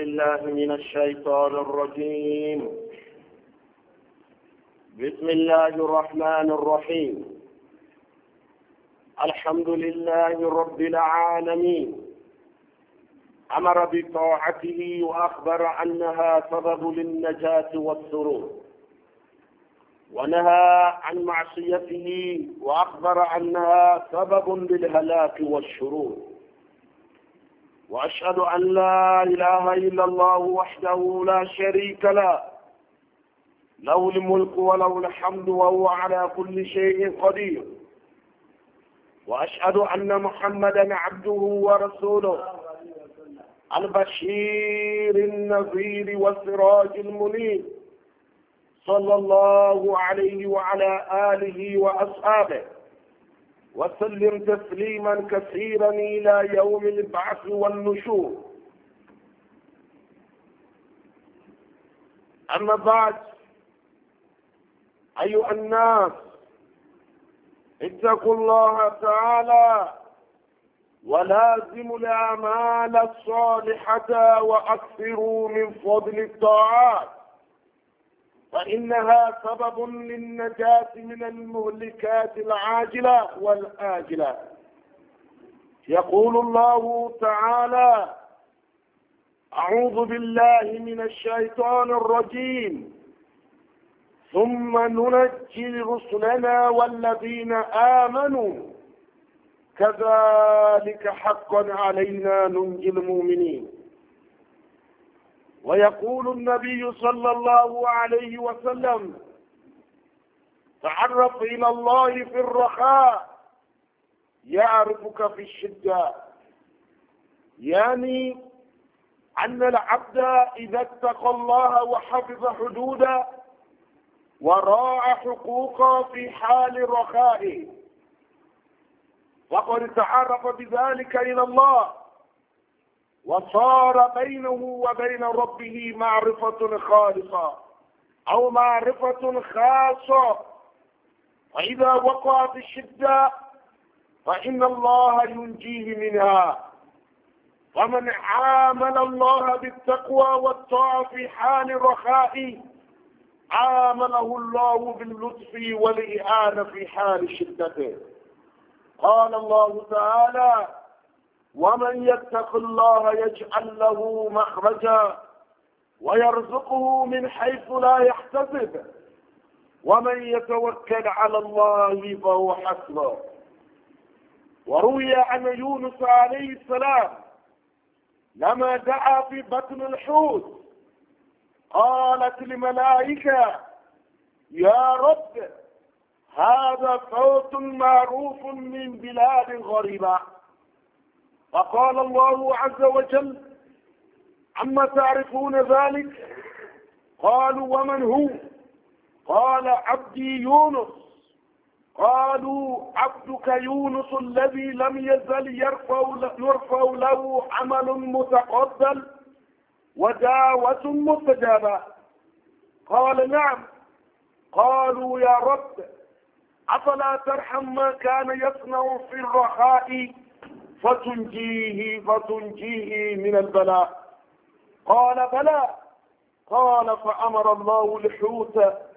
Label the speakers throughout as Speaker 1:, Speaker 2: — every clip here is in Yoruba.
Speaker 1: بالله من الشيطان الرجيم. بسم الله الرحمن الرحيم. الحمد لله رب العالمين، أمر بطاعته وأخبر أنها سبب للنجاة والسرور، ونهى عن معصيته وأخبر أنها سبب للهلاك والشرور. وأشهد أن لا إله إلا الله وحده لا شريك له، له الملك وله الحمد وهو على كل شيء قدير. وأشهد أن محمدا عبده ورسوله، البشير النذير والسراج المنير، صلى الله عليه وعلى آله وأصحابه وسلم تسليما كثيرا إلى يوم البعث والنشور. أما بعد، أيها الناس، اتقوا الله تعالى ولازموا الأعمال الصالحة وأكثروا من فضل الطاعات، فإنها سبب للنجاة من المهلكات العاجلة والآجلة. يقول الله تعالى: أعوذ بالله من الشيطان الرجيم، ثم ننجي رسلنا والذين آمنوا كذلك حقا علينا ننجي المؤمنين. ويقول النبي صلى الله عليه وسلم: تعرف إلى الله في الرخاء يعرفك في الشدة، يعني أن العبد إذا اتقى الله وحفظ حدوده وراعى حقوقه في حال رخائه فقد تعرف بذلك إلى الله، وصار بينه وبين ربه معرفة خالصة أو معرفة خاصة. فإذا وقع في الشدة فإن الله ينجيه منها. فمن عامل الله بالتقوى والطاعة في حال الرخاء عامله الله باللطف والإعانة في حال شدته. قال الله تعالى: ومن يتق الله يجعل له مخرجا ويرزقه من حيث لا يحتسب ومن يتوكل على الله فهو حسبه. وروي عن يونس عليه السلام لما دعا في بطن الحوت قالت الملائكة: يا رب، هذا صوت معروف من بلاد غريبة. فقال الله عز وجل: أما تعرفون ذلك؟ قالوا: ومن هو؟ قال: عبدي يونس. قالوا: عبدك يونس الذي لم يزل يرفع له عمل متقبل ودعوة مستجابة. قال: نعم. قالوا: يا رب، أفلا ترحم ما كان يصنع في الرخاء فتنجيه من البلاء؟ قال: بلى. قال: فأمر الله الحوت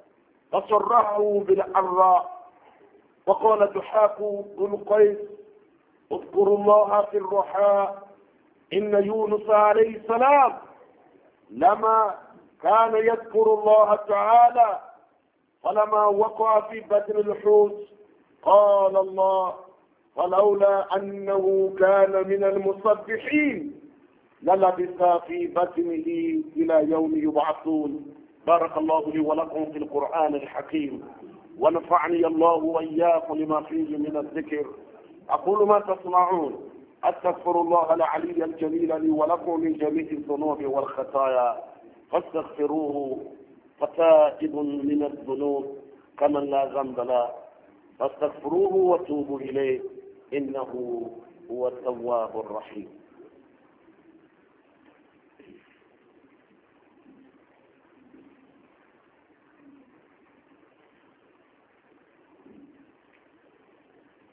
Speaker 1: فصرعه بالعراء. وقال ضحاك بن قيس: اذكروا الله في الرخاء، إن يونس عليه السلام لما كان يذكر الله تعالى فلما وقع في بطن الحوت قال الله: فلولا أنه كان من المسبحين للبث في بطنه إلى يوم يبعثون. بارك الله لي ولكم في القرآن الحكيم، ونفعني الله وإياكم لما فيه من الذكر. أقول ما تسمعون، أستغفر الله العلي الجليل لي ولكم من جميع الذنوب والخطايا فاستغفروه، فتائب من الذنوب كمن لا ذنب له، فاستغفروه وتوبوا إليه إنه هو التواب الرحيم.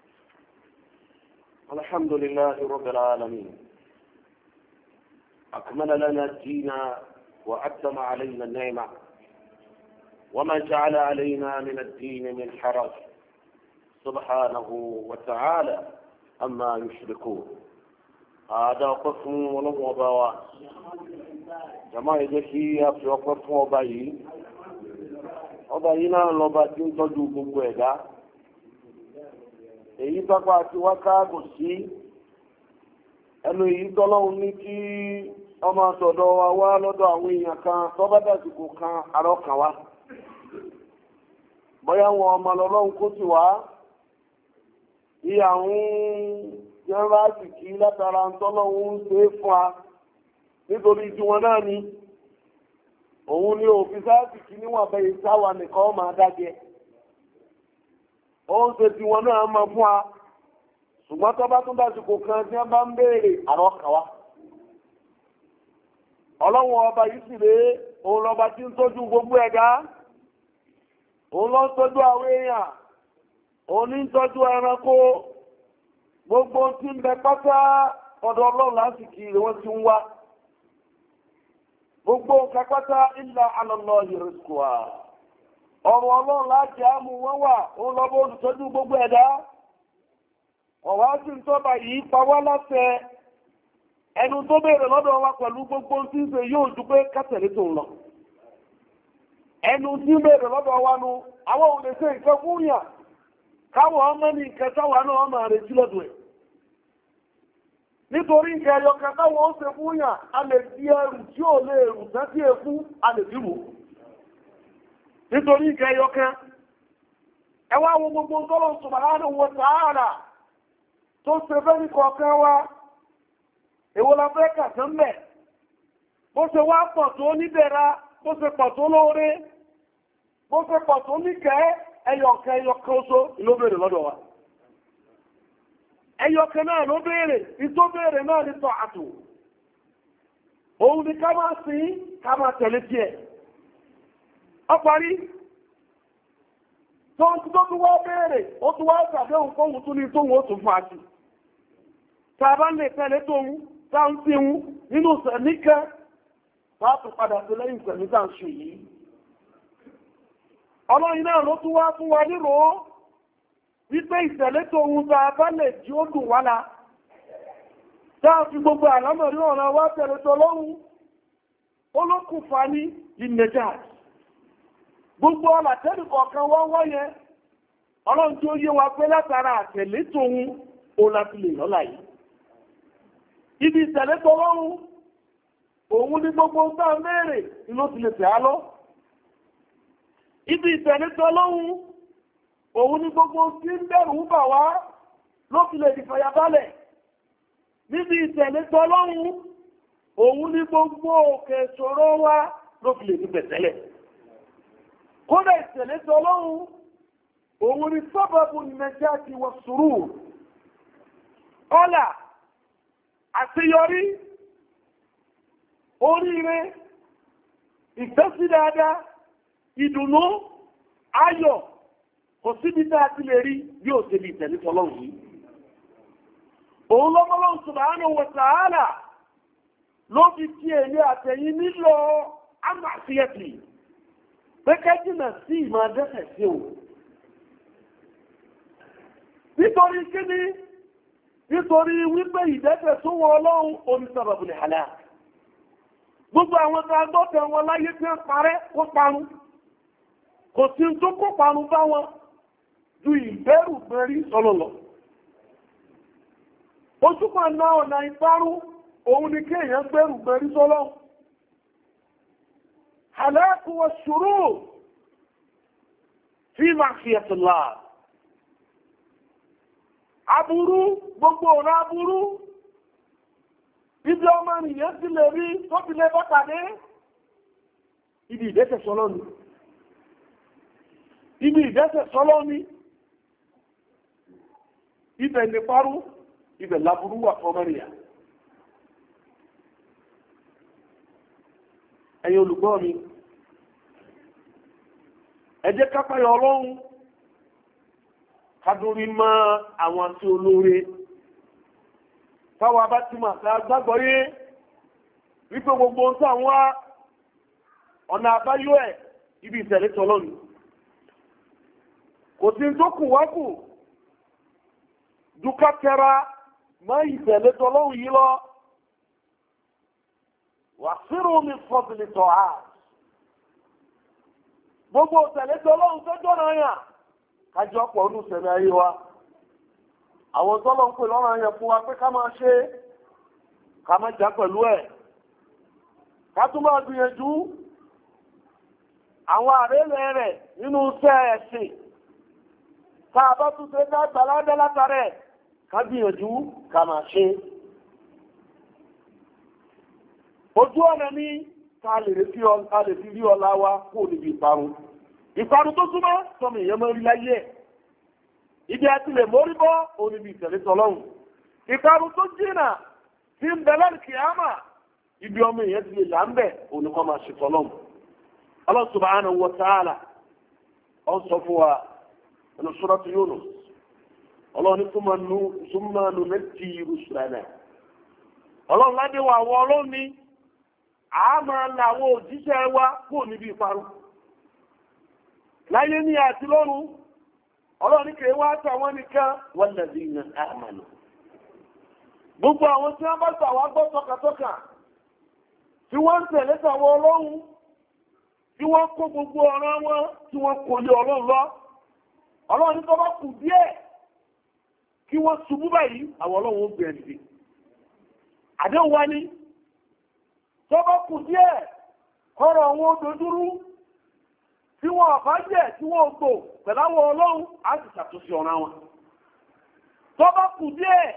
Speaker 1: الحمد لله رب العالمين. أكمل لنا الدين وأتم علينا النعمة وما جعل علينا من الدين من حرج سبحانه وتعالى أما يشركون. هذا قسم ولم وبوا جماعة ذكية في قسم وباي وباينا لوبا tí ń tọ́jú gbogbo ẹ̀dá èyí pápá àti wákà kò sí ẹnu èyí tọ́lọ́run ní kí ọmọ sọ̀dọ̀ wa wá lọ́dọ̀ àwọn èèyàn kan tọ́bádàsìkò kan àrọ́kàn wá bóyá wọn ọmọ lọ́lọ́run kó sì wá bí àwọn jẹ́nrásì kí látara ń tọ́lọ́run ń ṣe é fún wa nítorí tí wọn náà ni òun ni òfin sáàsì kí níwọ̀n bẹ́ẹ̀ sáwà nìkan máa dájẹ́ ó ń ṣe tí wọn náà máa fún wa ṣùgbọ́n tó bá tún dásìkò kan tí wọ́n bá ń béèrè àrọ́kàn wá ọlọ́run ọba yìí sì rèé òun lọ́ba tí ń tọ́jú gbogbo ẹ̀dá òun ló ń tọ́jú àwọn èèyàn òun ní ń tọ́jú ẹranko gbogbo tí ń bẹ pátá ọ̀dọ̀ ọlọ́run lásìkò rẹ̀ wọ́n ti ń wá gbogbo nǹkan pátá illa ala Allahi rizquha ọ̀rọ̀ ọlọ́run láti àmú wọn wà òun lọ́bọ̀ olùtọ́jú gbogbo ẹ̀dá ọ̀wá sí ń tọ́ba yìí pa wá láṣẹ ẹnu tó béèrè lọ́dọ̀ wa pẹ̀lú gbogbo tí ń ṣe yóò ju pé kátẹ̀lé tó ń lọ ẹnu tí ń béèrè lọ́dọ̀ wa nu àwọn ò lè ṣe nǹkan fún yàn káwọn ọmọ ní nǹkan táwa náà máa retí lọ́dọ̀ ẹ̀ nítorí nǹkan ẹyọ kan táwọn ó ṣe fún yàn a lè di ẹrù tí ò lè rù tẹ́tí ẹkú a lè dìbò nítorí nǹkan ẹyọ kan ẹ wá wo gbogbo tọ́lọ̀ subhanahu wa ta'ala tó ṣe fẹ́ ní kọ̀ọ̀kan wa èwo la fẹ́ kà sí mẹ́ bó ṣe wá pọ̀ tó níbẹ̀ra bó ṣe pọ̀ tó lóore bó ṣe pọ̀ tó níkẹ́ ẹyọ̀kan oṣó ló béèrè lọ́dọ̀ wa ẹyọ̀kan náà ló béèrè ìtó béèrè náà ní tọ́ àtò òun ni ká máa sí ká máa tẹ̀lé tí ẹ̀ ọparí tó tún wá béèrè ó tún wá tàbí òun kóhun tún ní tóhun ó tún fún àti tàbá lè tẹ̀lé tóhun táńtíhun nínú sẹ̀míkẹ́ láti padà sí lẹ́yìn sẹ̀míkà ń ṣe yìí ọlọ́rin náà ló tún wá fún wa nírò wípé ìtẹ̀lé tóhun tàbá lè jí ó dùn wálá táà fi gbogbo àlámọ̀rí ọ̀rọ̀ wá tẹ̀lé tọ́lọ́run olókùnfà ní ìnẹjà gbogbo ọlàtẹ́lì kọ̀ọ̀kan wọ́n wọ́yẹ ọlọ́run tí ó yé wa pé látara àtẹ̀lé tóhun ó láti lè lọ́lá yìí ibi ìtẹ̀lé tọ́lọ́run òun ní gbogbo sáà mẹ́rẹ̀ inú ti lè tẹ̀ á lọ ibi ìtẹ̀lé tọ́lọ́run òun ní gbogbo tí ń bẹ̀rù bà wá ló fi lè di fàyàbálẹ̀ níbi ìtẹ̀lé tọ́lọ́run òun ní gbogbo òkè ìṣòro wa ló fi lè di pẹ̀tẹ́lẹ̀ kódà ìtẹ̀lé tọ́lọ́run òun ní sábàbù najati wa surur ọlá àṣeyọrí oríire ìtẹ́sí dáadáa ìdùnnú ayọ̀ kò síbi tá a ti lè rí yóò ṣe bí ìtẹ̀lé tọ́lọ́run yìí òun lọ́mọ́lọ́run subhanahu wa ta'ala ló fi tí èlé àtẹ̀yìn nílò àmàṣíyẹ̀tì pẹ́kẹ́ jìnà sí ìmọ̀ dẹ́sẹ̀ sí o nítorí kíni nítorí wípé ìdẹ́sẹ̀ tó wọ ọlọ́run onísàbàbù lè hàlẹ́ gbogbo àwọn tó agbọ́tẹ̀ wọn láyé tí ó parẹ́ kó parun kò sí tó kó parun bá wọn ju ìbẹ̀rù bẹ̀rí sọlọ́lọ́ ojúmọ̀ náà ọ̀nà ìparun òun ni kí èèyàn gbẹ̀rù bẹ̀rí sọlọ́ halaku wa shurur fi ma'siyatillah aburú gbogbo ọ̀nà aburú ibi ọmọ nìyẹn ti lè rí tó ti lè bá pàdé ibi ìdẹ́sẹ̀ sọ́lọ́ ni ibi ìdẹ́sẹ̀ sọ́lọ́ ni ibẹ̀ ní parú ibẹ̀ laburú wà fọmọ́nìyà ẹ̀yin olùgbọ́ mi ẹ jẹ́ ká páyà Ọlọ́run kádúrí mọ́ àwọn tí olóore táwa bá ti máa fẹ́ agbágbọ́yé wípé gbogbo ohun táwọn wá ọ̀nà àbáyọ ẹ̀ ibi ìtẹ̀lé tọ́lọ́nù kò sí tó kù wá kù dúkà tẹ́ra mọ́ ìtẹ̀lé tọ́lọ́nù yìí lọ wà sírò mi fọ́bìlì tọ́ a gbogbo ìtẹ̀lé tọ́lọ́nù tó jọ́nà yàn kájọ pọ̀ ní ìsẹ̀mí ayé wa àwọn tọ́lọ́ ń pè lọ́rọ̀ yẹn fún wa pé ká máa ṣe ká máa jà pẹ̀lú ẹ̀ ká tún máa gbìyànjú àwọn àrẹ́lẹ̀ rẹ̀ nínú iṣẹ́ ẹ̀sìn tá a bá tún ṣe dágbà ládẹ́ látàrẹ̀ ká gbìyànjú ká máa ṣe ojú ọ̀nà ní ká lè fi rí ọlá wa kó níbi ìparun tó túnmọ́ sọmọ èèyàn mọ́ rí láyé ẹ̀ ibi àti lè mórí bọ́ oníbi ìtẹ̀lé tọ́lọ́hùn ìparun tó jìnà tí ń bẹ lẹ́nu kìámà ibi ọmọ èèyàn ti lè là ń bẹ̀ oníkọ́ máa ṣe tọ́lọ́hùn Allah subhanahu wa ta'ala ọ sọ fún wa ẹnu suratu Yunus ọlọ́run ní súnmọ́ nù mẹ́tì rusulana ọlọ́run ládé wa wọ ọlọ́run ní àmà làwọn òjíṣẹ́ wa kó níbi ìparun láyé ní àti lọ́run ọlọ́run ní kèé wá tàwọn nìkan walladhina amanu gbogbo àwọn tí wọ́n bá tàwọn gbọ́ tọkàtọkà tí wọ́n ń tẹ̀lé tàwọn ọlọ́run tí wọ́n kó gbogbo ọ̀rọ̀ wọn tí wọ́n kò lé ọlọ́run lọ ọlọ́run ní tó bá kù díẹ̀ kí wọ́n ṣubú báyìí àwọn ọlọ́run ó bẹ̀rẹ̀ dìde àdéhùn wa ní tó bá kù díẹ̀ kọ́rọ̀ wọn ó dojúrú tí wọ́n ọ̀fá jẹ́ tí wọ́n gbò pẹ̀láwọ̀ ọlọ́run á sì ṣàtúnṣe ọ̀ràn wọn tó bá kù díẹ̀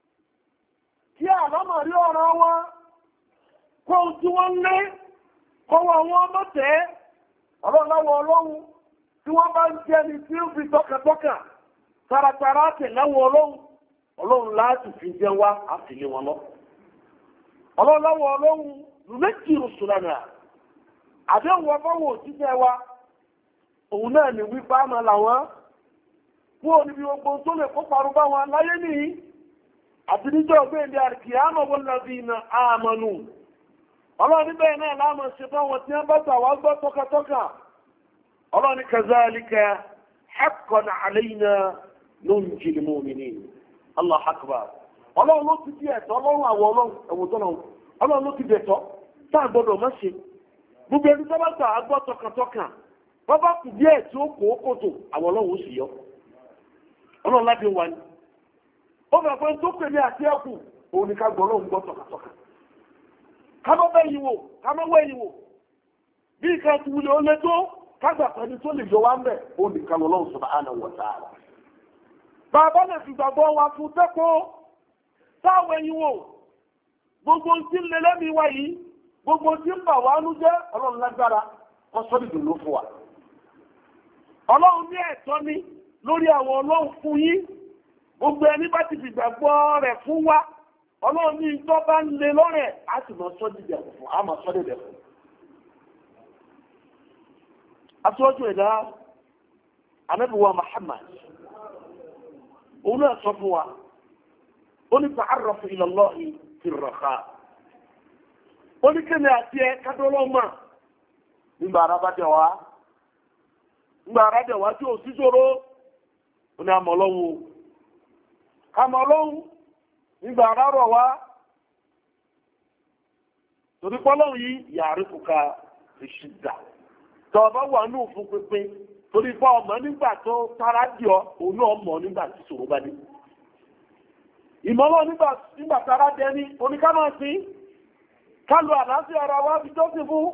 Speaker 1: kí àlámọ̀ rí ọ̀ràn wọn kó tí wọ́n lé kọwọ́ wọn mọ́tẹ́ ọlọ́láwọ̀ ọlọ́run tí wọ́n bá ń jẹ́ ni tí ó fi tọ́kàtọ́kà taratara tẹ̀láwọ̀ ọlọ́run láti fi jẹ́ wá àfìlé wọn lọ ọlọ́láwọ̀ ọlọ́run méjì rùsùlánà àdéhùn ọfọ́wọ̀ òjíṣẹ́ wa òun náà ni wípé àmà làwọn fún oníbi gbogbo tó lè kó parun bá wọn láyé nìyí àti níjọ́ ọgbẹ́ ilé àrìkì àmọ́ wọn lábí iná àmọ́nù ọlọ́ni bẹ́ẹ̀ náà láàmà ṣe fáwọn tí wọ́n bá tà wá gbọ́ tọ́katọ́ka ọlọ́ni kazalika haqqan alayna nunjil mu'minin Allah akbar ọlọ́run ló ti di ẹ̀tọ́ ọlọ́run àwọn ọlọ́run ẹ̀wọ̀n tó náà ọlọ́run ló ti di ẹ̀tọ́ tá a gbọ́dọ̀ má ṣe gbogbo ẹni tó bá tà wá gbọ́ tọ́katọ́ka wọ́n bá kù díẹ̀ tí ó kó kòtò àwọn ọlọ́run ó sì yọ ọlọ́run láti wà ní ó fẹ́ pé tó pè ní àti ẹkù òun ni ká gbọ́ ọlọ́run gbọ́ tọ́katọ́ka ká má bẹ́ yìí wò ká má wẹ́ yìí wò bí ìka ti wulẹ̀ ó lé tó kágbà pẹ̀lú tó lè yọ wá ń bẹ̀ òun ni kan ọlọ́run subhanahu wa ta'ala bàbá lè fi gbàgbọ́ wa fún tẹ́kọ̀ọ́ táwọn ẹ̀yìn wò gbogbo tí ń lé lẹ́mìí wa yìí gbogbo tí ń bà wá nú jẹ́ ọlọ́run lágbára wọ́n sọ́ dìdò ló fún wa ọlọ́run ní ẹ̀tọ́ ní lórí àwọn ọlọ́run fún yín gbogbo ẹni bá ti fi gbàgbọ́ rẹ̀ fún wa ọlọ́run ní ìjọ bá ń lé lọ́rẹ̀ á sì máa sọ́ dìdò fún á máa sọ́ dìdò fún aṣọ́jú ẹ̀dá Ànábì wa Muhammad òun náà sọ fún wa ó ní ta'arrafu ila Allahi fi ar-raha ó ní kéde àti ẹ kádọ́lọ́mà nígbà ara bá dẹ̀ wá tí ò sí ṣòro ó ní àmọ́ ọlọ́run nígbà ara rọ̀ wá torí pọ́lọ́run yìí ya'rifuka fi shidda tọ́ọ̀bá wà ní òfin pínpín torí pa ọmọ nígbà tó tára dì ọ òun náà mọ̀ nígbà tí ṣòro bá dé ìmọ̀lọ́ nígbà tára dẹ ní oníkámọ̀ sí ká lo àlàáfíà ara wa fi tó sì fún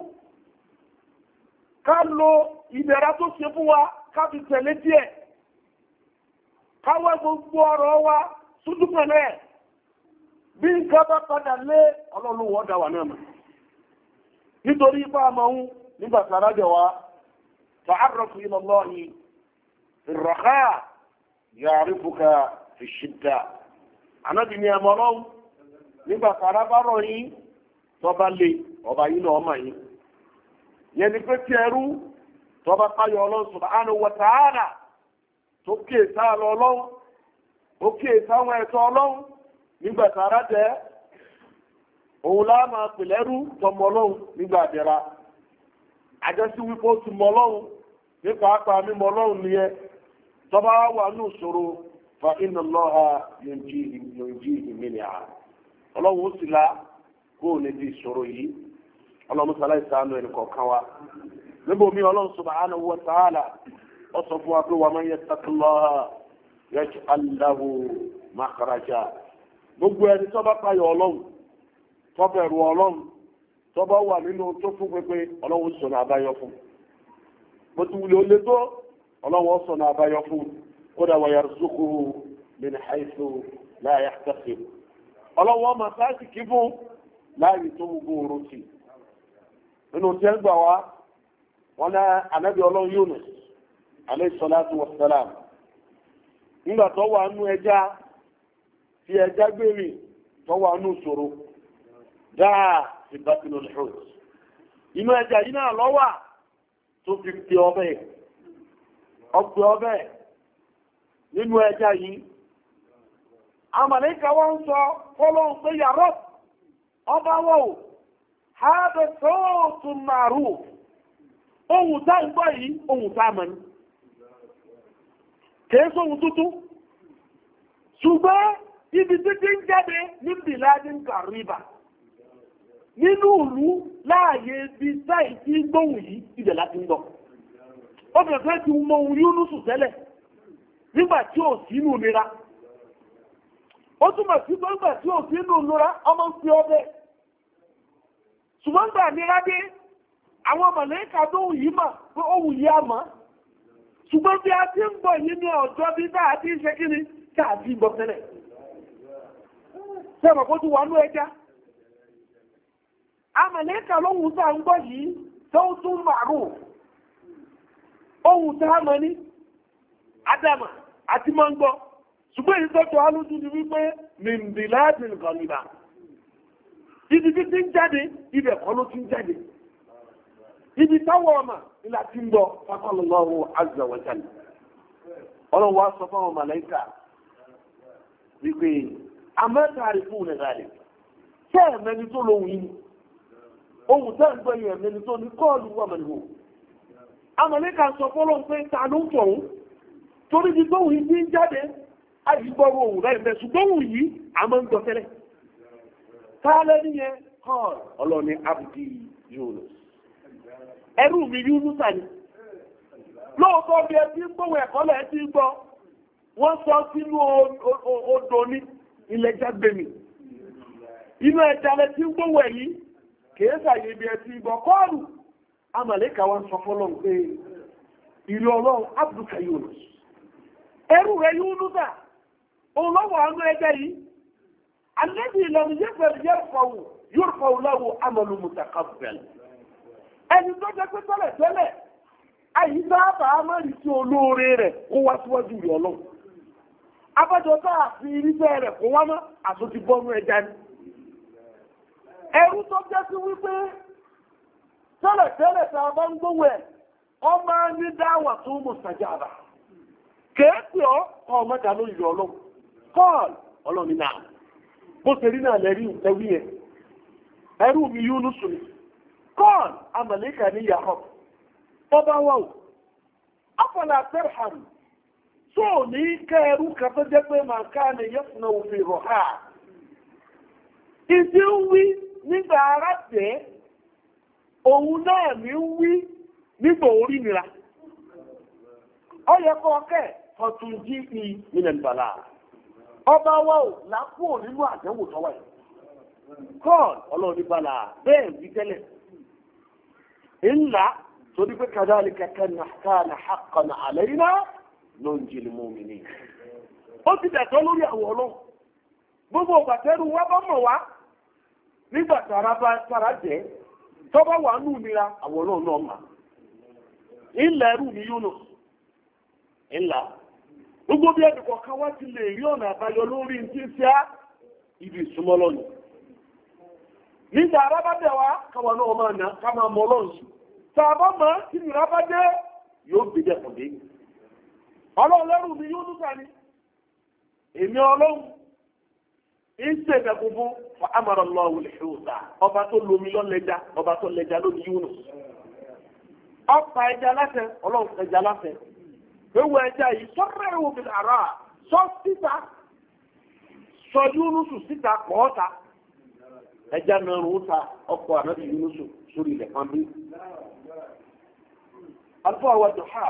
Speaker 1: ká lo ìdẹ̀ra tó ṣe fún wa ká fi tẹ̀lé díẹ̀ káwẹ́ gbogbo ọ̀rọ̀ wa súdúpẹ̀lẹ̀ bí nǹkan bá padà lé ọlọ́run wọ́n dá wà náà mọ̀ nítorí ipá àmọ́ òun nígbà tára dẹ̀ wá ta'arrafu ila Allahi fi ar-raha ya'rifuka fi ash-shidda Ànábì ní ẹmọ ọlọ́run nígbà tára bá rọ̀ yín tọba lè ọba yìí náà ọmọ yìí yẹn ni pé tí ẹrú tọba páyọ ọlọ́run subhanahu wa ta'ala tó kéè sáà lọ ọlọ́run ó kéè sáwọn ẹ̀tọ́ ọlọ́run nígbà tára dẹ̀ òun láà máa pè lẹ́rú tọmọ ọlọ́run nígbà àdẹ́ra àjọsí wípé ó ti mọ ọlọ́run nípa apá mímọ ọlọ́run nìyẹn tọ́ba wà ní ìṣòro fa inna Allaha yunjihi minha ọlọ́run ó sì la kó o lè di ìṣòro yìí ọlọ́run sàlẹ̀ ìsànú ẹnì kọ̀ọ̀kan wa níbo mi ọlọ́run subhanahu wa ta'ala ó sọ fún wa pé wa man yattaqillaha yaj'al lahu makhraja gbogbo ẹni tó bá payọ̀ ọlọ́run tó bẹ̀rù ọlọ́run tó bá wà nínú tó fún pépé ọlọ́run sọ̀nà àbáyọ fún bó ti wulẹ̀ ó lé tó ọlọ́run sọ̀nà àbáyọ fún kódà wa yarzuquhu min haythu la yahtasib ọlọ́run ọmọ sáàsì kí fún láàyè tó gbogbo oró sí nínú tí ẹ gbà wá wọn ní ànábì ọlọ́run Yunus alayhi salatu wassalam nígbà tó wà nú ẹja tí ẹja gbèrè tó wà nú ìṣòro dáa ti bátìlú lẹ́hùn inú ẹja yìí náà lọ́wà tó fi pe ọbẹ̀ nínú ẹja yìí àmàlẹ́kà wọ́n ń sọ fọ́lọ́hun pé ya Rabb ọba wọ́wọ́ hādhā ṣawtun ma'rūf ohun tá ń gbọ́ yìí ohun tá mọ̀ ní kìí sóhun tútú ṣùgbọ́n ibi títí ń jáde ní biladin qariba nínú ìlú láàyè bí sáì tí gbóhùn yìí ibẹ̀ láti ń gbọ́ ó bẹ̀rẹ̀ ti mọ ohun Yúnúsù tẹ́lẹ̀ nígbà tí ò sínú nira ó túnmọ̀ sí pé nígbà tí ò sínú nira ọmọ ń fi ọbẹ̀ ṣùgbọ́n gbà nira dé àwọn mọ̀lẹ́kà tó hù yìí mà pé ó hù yí àmọ́ ṣùgbọ́n bí a ti ń bọ̀ yìí ní ọjọ́ bí bá a ti ń ṣe kí ni káàdì ń bọ̀ tẹ́lẹ̀ sẹ́mọ̀ kó tún wà ní ẹja àmọ̀lẹ́kà lóhun tá ń gbọ́ yìí tó tún màrú ohun tá mọ̀ ní Ádámà àti mọ́ ń gbọ́ ṣùgbọ́n èyí tọ́tọ̀ alójú ni wípé mìndìláàdì nìkan nìbà ibi tí ti ń jáde ibẹ̀ kọ́ ló ti ń jáde ibi táwọn ọmọ ilá ti ń bọ̀ faqallahu azza wa jalla ọlọ́run wá sọ fáwọn màláíkà wípé amẹ́tàrí fún nìgalè tẹ́ ẹ̀mẹ́ni tó lóhun yìí ohun tẹ́ ń gbọ́ yìí ẹ̀mẹ́ni tó ní kọ́ọ̀lù wà mẹ́lìhù amẹ́lẹ́kà sọ fọ́lọ́ pé ta ló ń tọ̀hún torí ti gbóhùn yìí ti ń jáde àyígbọ́rọ̀ ohun rẹ̀ mẹ́ ṣùgbọ́n ohun yìí àmọ́ ń gbọ́ tẹ́lẹ̀ tálẹ́ níyẹn kọ́ọ̀lù ọlọ́ni abdi Yunus ẹrú mi Yunus ni lóòótọ́ bí ẹ ti ń gbóhùn ẹ̀kọ́ lẹ̀ ti ń gbọ́ wọ́n sọ sínú odò ní ilẹ̀ jágbèmí inú ẹja lẹ ti ń gbóhùn ẹ̀yí kìí sàyè ibi ẹ ti ń gbọ́ kọ́ọ̀lù amàlẹ́kà wọn sọ fọ́lọ́run pé ìlú ọlọ́run abduka Yunus ẹrú rẹ Yunus òun lọ́wọ́ àwọn ẹja yìí alẹ́bí ìlànà yẹ́fẹ̀ẹ́ lọ́wọ́ amalu mutaqabbal ẹni tó jẹ́ pé tẹ́lẹ̀ àyíká àmàrí tí olóore rẹ̀ kó wá síwájú rẹ̀ ọlọ́run abájọ tá a fi irísẹ́ rẹ̀ kó wá mọ́ àtúntì bọ́nú ẹja ni ẹrú tó jẹ́ sí wípé tẹ́lẹ̀ tá a bá ń gbówó ẹ̀ ọ máa ní dáwà tó mustajaba kéèpì ọmọdà lórí ọlọ́run kọ́ọ̀lù ọlọ́run náà bó ṣe rí náà lẹ́rí ẹwí ẹ̀ ẹrú mi Yúnúsù ni kọ́ọ̀lù amàlẹ́kà ní yàrá ọba wà ó afọlá tẹ́rhàm tó ní kẹrù kàtọ́ jẹ́ pé màá ká ní yẹ́fùnà òfin rọ̀há ìdí ń wí nígbà ara tẹ́ òun náà ní ń wí nígbà orí nira ọ yẹ kọ́ ọkẹ́ ọ̀tún jí ní ilẹ̀ ìbàlá ọba wà ó lápò nínú àdánwò tọ́wà yìí kọ́ọ̀lù ọlọ́ọ̀ní bàlá bẹ́ẹ̀ wí tẹ́lẹ̀ ńlá torí pé kadhalika kana haqqan alayna nunjil mu'minin ó ti dẹ̀tọ́ lórí àwọn ọlọ́run gbogbo ọ̀gbàtẹ́rù wá bá mọ̀ wá nígbà tàrà jẹ́ tọ́bá wà nù nira àwọn ọlọ́run náà mà ilẹ̀ ẹrù ní Yunus ńlá gbogbo bí ẹnìkan kan wá ti lè rí ọ̀nà àbáyọ lórí ní tí ń ṣe á ibi ìsúnmọ́ lọ́nà nígbà arábádẹ́ wa káwọn náà máa ná ká máa mọ ọlọ́run sí tàbá máa tí nìra bá dé yóò gbé jẹ́ fún mi ọlọ́run lẹ́rù mi Yunus ni èmi ọlọ́run ìṣe ìdẹ̀kùnfún fa amara Allahu al-huta ọba tó lomi lọ́lẹ́jà ọba tó lẹ́jà lóbi Yunus ọ̀pá ẹja láṣẹ ọlọ́run ẹja láṣẹ ewu ẹja yìí sọ́rọ̀ ẹ̀wò bil ara sọ síta sọ Yunus síta pọ̀ọ́ta ẹja náà rún ta ọkọ̀ ànábì Yunus sórí ilẹ̀ kan bí. alfa wa duha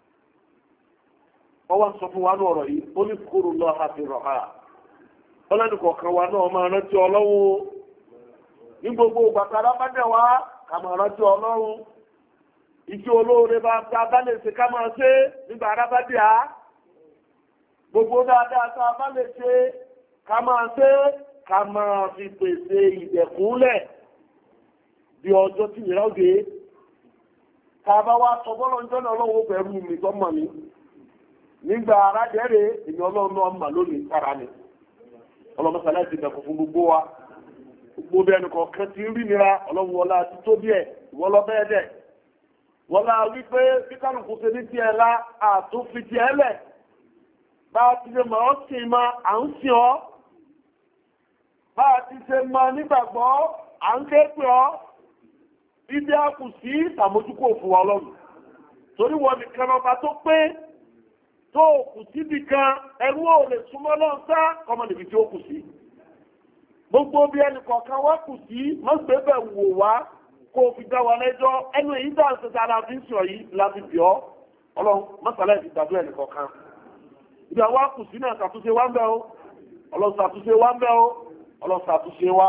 Speaker 1: ọwọ́ sọ fún wa ní ọ̀rọ̀ yìí ó ní kúrò lọ́ọ́ àti rọ̀ha ọlọ́dún kọ̀ọ̀kan wa náà máa rántí ọlọ́run ní gbogbo gbàtàrà bá dẹ̀ wá ká máa rántí ọlọ́run ìṣe olóore bá bá lè ṣe ká máa ṣe nígbà ara bá dẹ̀ á gbogbo dáadáa tá a bá lè ṣe ká máa ṣe ká máa fi pèsè ìdẹ̀kúnlẹ̀ bí ọjọ́ tí ìrẹ́ òde ká bá wá sọ bọ́lọ̀ ń jọ́nà ọlọ́run pẹ̀lú mi tó mọ̀ ní nígbà ara dẹ́rẹ̀ èmi ọlọ́run náà mà lónìí kára ni ọlọ́mọsá láti dẹ̀kùn fún gbogbo wa gbogbo bí ẹnì kọ̀ọ̀kan ti rí nira ọlọ́run wọlá ti tó bí ẹ̀ ìwọ lọ bẹ́ẹ̀ dẹ̀ wọlá wípé bí kálukú ṣe ní tiẹ̀ la àtúnfi tiẹ̀ lẹ̀ bá a ti ṣe mọ̀ ọ́ sì ma à ń sìn ọ́ bá a ti ṣe mọ̀ nígbàgbọ́ à ń ké pè ọ́ ibi a kù sí ìtàmójúkò fún wa ọlọ́run torí wọn nìkan ọba tó pé tó kù síbi kan ẹrú ò lè súnmọ́ náà sá kọmọ níbi tí ó kù sí gbogbo bí ẹnì kọ̀ọ̀kan wá kù sí mọ́sẹ̀bẹ̀ wò wá kó o fi dá wa lẹ́jọ́ ẹnu èyí dá ń sọta la fi ń sọ yìí la fi bì ọ́ ọlọ́run mọ́sálẹ̀ ti gbàdúrà ẹnì kọ̀ọ̀kan ibi àwa kù sí náà ṣàtúnṣe wá ń bẹ́ o ọlọ́run ṣàtúnṣe wá ń bẹ́ o ọlọ́run ṣàtúnṣe wá.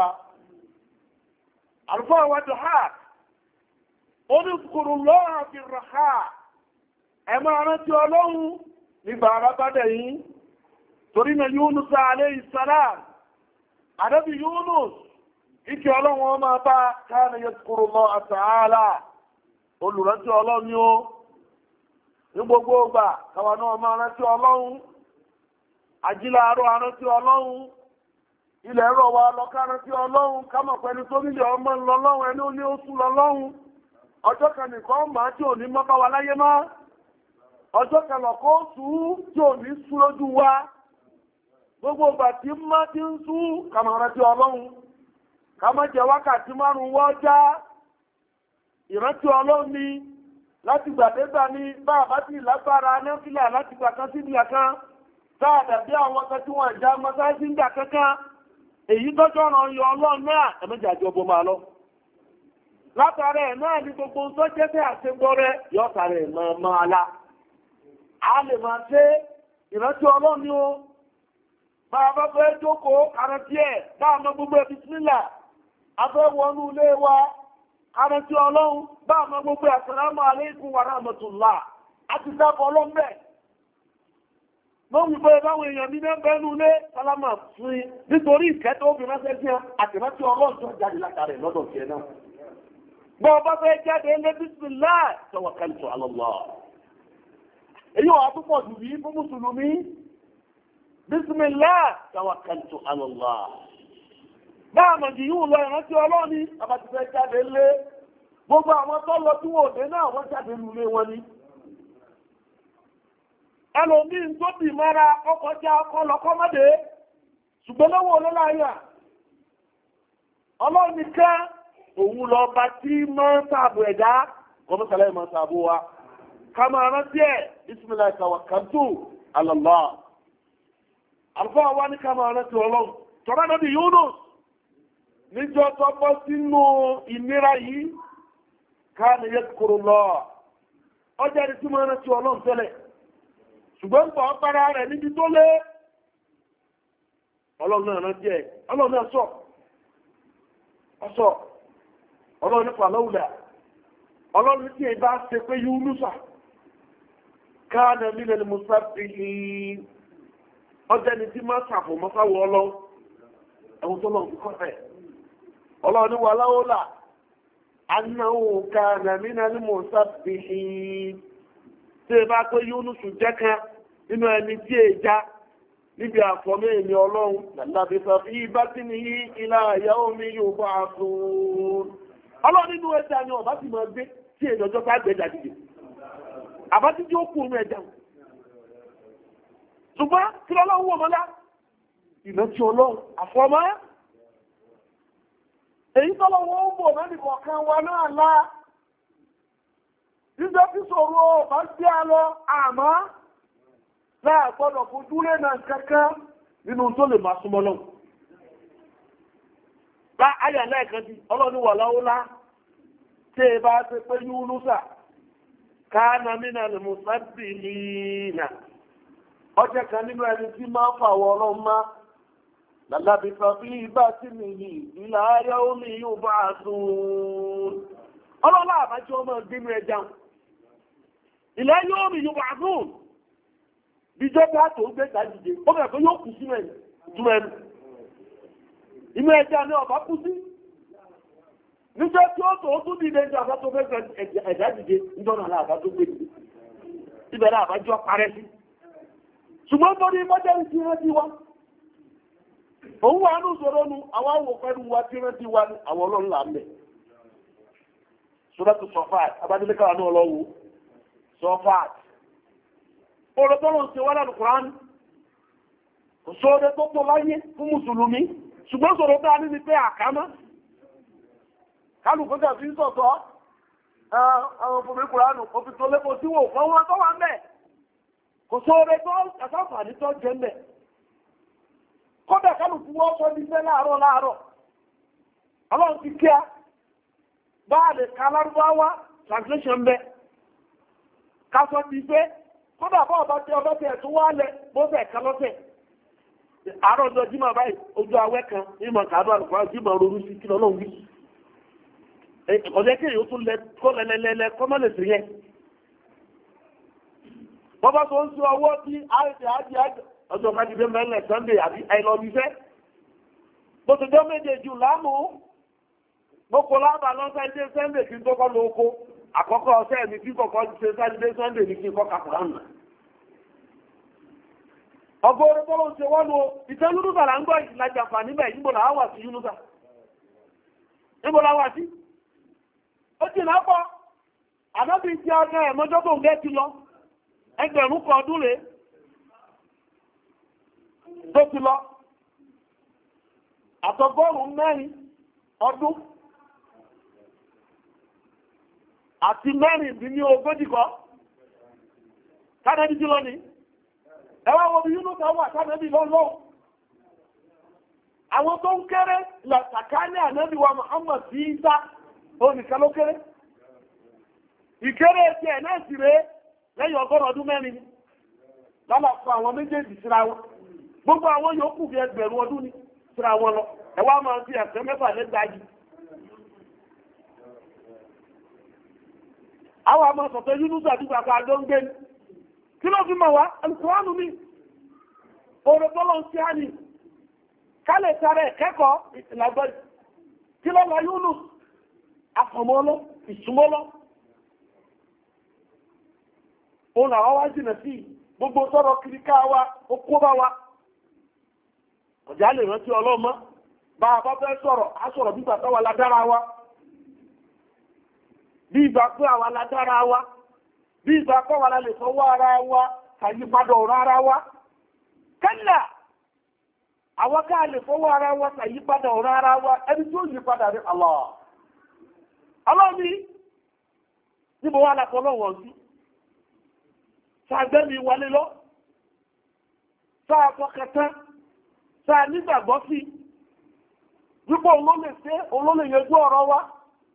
Speaker 1: àlùfáà wa dùn ha ó ní kùrù lọ́wọ́ àfi rà ha ẹ máa rántí ọlọ́run nígbà arábádẹ̀ yìí torí na Yunus alayhi salam ànábì Yunus ìkẹ́ ọlọ́run ọmọ bá kana yazkurullaha ta'ala olùrántí ọlọ́run ni ó ní gbogbo ọgbà káwa náà máa rántí ọlọ́run ajíláàárọ̀ arántí ọlọ́run ilẹ̀ ẹ̀rọ wa lọ́ká rántí ọlọ́run kámọ̀ pẹ̀lú tó nílẹ̀ ọmọ ńlọlọ́run ẹni ó ní ó sún lọ́lọ́run ọjọ́ kan nìkan máa tí ò ní mọ́ bá wa láyé máa ọjọ́ kẹlọ̀ kó sú tí ò ní sú lójú wa gbogbo ìgbà tí má ti ń sú kàmàrà tí ọlọ́run ká má jẹ wákàtí márùn-ún wọ́n já ìrántí ọlọ́run ni láti gbàdégbà ní bá àbá tí lágbára nẹ́fìlà láti gbà kan sí ìgbà kan táà dàbí àwọn kan tí wọ́n já mọ́sáàsì ń gbà kankan èyí tọ́jọ́ ràn yọ ọlọ́run náà ẹ̀mẹ́jà jọ bó máa lọ látàrí ẹ̀ náà ní gbogbo tó jẹ́ fẹ́ àṣegbọ́rẹ́ yọ́tàrí ẹ̀ máa la a lè máa ṣe ìrántí ọlọ́run ni ó bá a bá fẹ́ jókòó àrántí ẹ̀ bá a mọ gbogbo ẹbí sílẹ̀ a fẹ́ wọnú ilé wa àrántí ọlọ́run bá a mọ gbogbo assalamu alaykum wa rahmatullah àti dákọ̀ ọlọ́run bẹ́ẹ̀ lóhun pé báwọn èèyàn ní mẹ́bẹ́nú ilé sálámà fún nítorí ìkẹ́ tó fi ránṣẹ́ sí àtìrántí ọlọ́run tó jáde látàrí lọ́dọ̀ tiẹ̀ náà bọ́ ọ bá fẹ́ jáde ilé bismillah tawakkaltu ala Allah èyí wà púpọ̀ jù bí fún mùsùlùmí bismillah tawakkaltu ala Allah báàmà jì yíò lọ ìrántí ọlọ́ni àbàtì fẹ́ jáde lé gbogbo àwọn tó lọ tí wọ́n dé náà wọ́n jáde lulé wọn ni ẹlòmí tó bì mọ́ra ọkọ̀ já ọkọ̀ lọ́kọ́ mọ́dé ṣùgbọ́n lọ́wọ́ olóláyà ọlọ́ni ká òun lọ bá tí mọ́ sáàbù ẹ̀dá kọmọ́sàlẹ̀ mọ́ sáàbù wa kama rántí ẹ̀ bismillah tawakkaltu ala Allah alfa wa ní kama rántí ọlọ́run tọ́rọ náà Yunus níjọ́ tó bọ́ sínú ìnira yìí kana yazkurullah ọjà ní tí mọ́ rántí ọlọ́run tẹ́lẹ̀ ṣùgbọ́n pọ̀ ọ́pára rẹ̀ níbi tó lé ọlọ́run náà rántí ẹ̀ ọlọ́run náà sọ ọlọ́run nípa lọ́wọ́dà ọlọ́run tí ẹ bá ṣe pé Yunusa káàdà mílẹ̀ ni musa fi ọjọ́ ni tí máa ṣàfò mọ́sáwọ́ ọlọ́run ẹ̀wọ̀n tó lọ́wọ́ kíkọ́ ẹ̀ ọlọ́run ní wà láwọ́là anáwó káàdà mílẹ̀ ni musa fi tí ẹ bá pé Yunusu jẹ́ kan nínú ẹni tí ẹ já níbi àfọ́mẹ́ èmi ọlọ́run nàtàbí fàfí bá tí ní ilá àyà omi yóò bá a fún ọlọ́run nínú ẹja ni ọba ti máa gbé tí èdòjọ́ bá gbẹ̀jà dìde àbátí tí ó kú omi ẹja ṣùgbọ́n kí ọlọ́run wò mọ́lá ìrántí ọlọ́run àfọ́mọ́ èyí tọ́lọ́wọ́ ó bò mẹ́rin kọ̀ọ̀kan wa náà lá nígbà tí sọ̀rọ̀ bá gbé a lọ àmọ́ láàgbọ́dọ̀ fojú lé náà kankan nínú tó lè máa súnmọ́ lọ́wọ́ bá ayà lẹ́ẹ̀kan tí ọlọ́run wà láwọ́lá tí ẹ bá ti pé Yúnúsà káàna mínà lè mú sábì nìyà ọjọ́ kan nínú ẹni tí máa fàwọ̀ ọlọ́run má lálàbí fàfí bá sí nìyí ìlà ayá omi yóò bá a dùn ọlọ́lá àbájọ́ ọmọ gbínú ẹja ìlà ayá omi yóò bá a dùn bí jọba tó gbé tàjíjẹ ó bẹ̀rẹ̀ pé yóò kù sínú ẹnu inú ẹja ní ọba kú sí níjẹ́ tí ó tó tún dìde ní àbá tó fẹ́ ẹ̀dá dìde níjọ́ náà àbá tó gbé dìde ibẹ̀ náà àbájọ́ parẹ́ sí ṣùgbọ́n tó ní mọ́jẹ́ ti rántí wa òun wà ní ìṣòro nu àwọn àwọ̀ pẹ̀lú wa tí rántí wa ní àwọn ọlọ́run là ń bẹ̀ Suratu Safat abádélẹ́kà náà lọ́wọ́ Safat ọ̀rọ̀ tó lọ́n ṣe wá lánàá Kùránì kò sóore tó tó láyé fún mùsùlùmí ṣùgbọ́n sọ̀rọ̀ bá ní pé àkámá kálùkù tẹ̀ fi ń sọ̀tọ̀ àwọn òfin Kùránì òfin tó lẹ́kọ̀ọ́ tí wò fún wọn tó wà ń bẹ̀ kò sóore tó àtàfàní tó jẹ́ ń bẹ̀ kódà kálùkù wọ́n sọ ní sẹ́ láàárọ̀ ọlọ́run ti kíá bá a lè ka lárúbáwá translation bẹ́ ká sọ ti pé kódà bá ọba tí ọba tẹ̀ tó wá lẹ bó fẹ́ ká lọ́sẹ̀ àárọ̀ ọjọ́ jímọ̀ báyìí ojú awẹ́ kan ìmọ̀ kàádọ́ àlùfáà jímọ̀ ronú sí kí lọ́lọ́run wí ọ̀jẹ́ kí èyí ó tún lẹ kọ́ lẹ́lẹ́lẹ́lẹ́ kọ́mọ́lẹ̀ sí yẹn wọ́n bá tó ń sí ọwọ́ tí àjẹ́ ọjọ́ kájídé mẹ́lẹ̀ Sunday àbí àìlọ́bíṣẹ́ bó ti jọ méjèèjì láàmú gbogbo lábà lọ́sẹ̀ ilé Sunday kí n tó kọ́ lóko àkọ́kọ́ ọ̀sẹ̀ mi kí kọ́kọ́ ṣe Saturday Sunday ní kí n kọ́ kàkùránù ọgọ́rùn tó ló ń ṣe wọ́n lo ìtẹ́ Yúnúsà là ń gbọ́ ìlàjàfà níbẹ̀ níbo là wà sí Yúnúsà níbo là wà sí ó ti náà pọ̀ ànábì tí ọjọ́ ẹ̀mọ́jọ́ tó ń gẹ́ ti lọ ẹgbẹ̀rún kan ọdún rẹ̀ tó ti lọ àtọgọ́rùn-ún mẹ́rin ọdún àti mẹ́rìndínlógójì kọ́ kánẹ́bí jí lọ ní ẹwà wo bí Yúnúsà wà kánẹ́bí lọ́lọ́ àwọn tó ń kéré lọ́tàkánẹ́ ànẹ́bí wa Muhammad sí Ìsá onìkan ló kéré ìkéré tí ẹ̀ náà sì rẹ̀ lẹ́yìn ọgọ́rùn ọdún mẹ́rin lọ́lọ́pọ̀ àwọn méjèèjì síra wọn gbogbo àwọn yòókù fi ẹgbẹ̀rún ọdún ní síra wọn lọ ẹwà máa fi ẹ̀sẹ̀ mẹ́fà lẹ́gbàájì àwọn àmọ́ sọ̀tọ̀ Yúnúsà bí pàpà àjọ ń gbé ní kí ló fi mọ̀ wá Al-Kùránù ní oòrùn tó lọ ń sí àní kálẹ̀ sáré kẹ́kọ̀ọ́ ìtìlágbọ́ kí ló lọ Yúnúsà afọ̀mọ́lọ́ ìsúmọ́lọ́ òun làwọn wá jìnà sí gbogbo sọ́rọ̀ kìríká wa ó kó bá wa ọ̀já lè rántí ọlọ́mọ bá a bá fẹ́ sọ̀rọ̀ á sọ̀rọ̀ bí gbàtọ́ wa ládára wa bí ìgbà pé àwa ládára wa bí ìgbà pé àwa lè fọwọ́ ara wa kàyípadà ọ̀rọ̀ ara wa kẹ́lá àwọn ká lè fọwọ́ ara wa kàyípadà ọ̀rọ̀ ara wa ẹni tó yí padà rí Allah ní níbo wà lápọ̀ lọ́wọ́ sí sàgbẹ́mi wọlé lọ sáà fọkẹtẹ́ sáà nígbàgbọ́ sí wípé olólè yẹjú ọ̀rọ̀ wa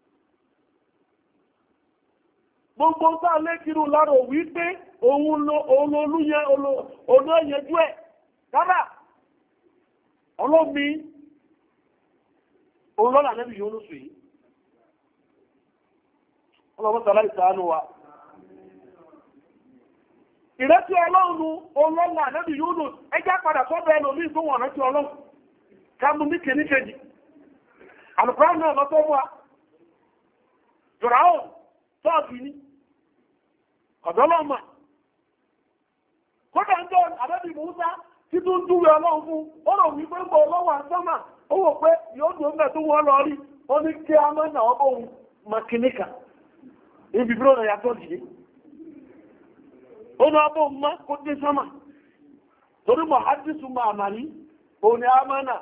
Speaker 1: gbogbo sáà lékirú lára wípé òun olóyẹjú ẹ̀ rárá ọlọ́mi olólà nẹ́bí yóò lóṣù yìí ọlọ́mọ́sàlá ìsàánú wa ìrètí ọlọ́run olóńgbà ànábì Yúnúsà ẹjá padà sọ́dọ̀ ẹlòmí tó wọ̀n rántí ọlọ́run kámú ní kìíníkejì Al-Kùránì náà lọ́tọ́ wà Fíráúnù tọ́ọ̀bì ní ọ̀dọ́lọ́mà kódà ń jọ ànábì Mùsá tí tó ń dúwẹ́ ọlọ́run fún ó rò wípé ń bọ̀ ọlọ́wà sọ́mà ó wò pé yóò dùn mẹ́ tó wọ́n lọ rí ó ní kí a mọ́ náà ọgbọ̀n makinika ibi bí ó yàtọ̀ dìde ó ní ọgbọ̀n mọ́ kó dé sọ́mà torí mọ̀ hádìsù máa mà ní òun ni amánà